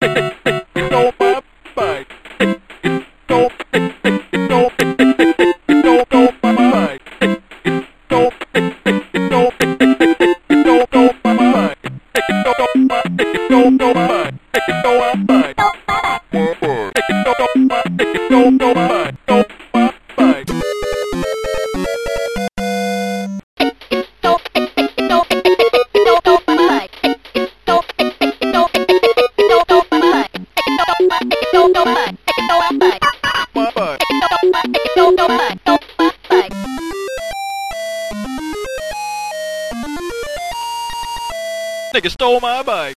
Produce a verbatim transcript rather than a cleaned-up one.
Stole my bike. Stole, stole, stole my bike. Stole, stole, stole my bike. Stole my, stole my bike. Stole my bike. Stole my, stole my bike. Stole my bike. Nigga stole my bike.